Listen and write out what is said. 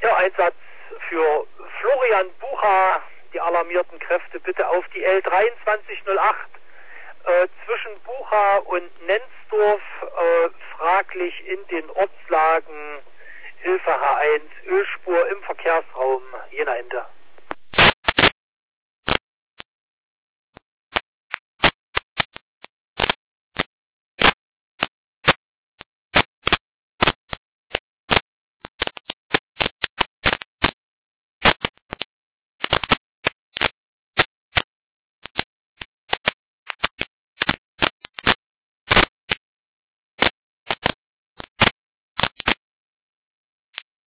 Ja, Einsatz für Florian Bucha, die alarmierten Kräfte bitte auf die L2308 zwischen Bucha und Nenzdorf, fraglich in den Ortslagen Hilfe H1, Ölspur im Verkehrsraum Jena Ende.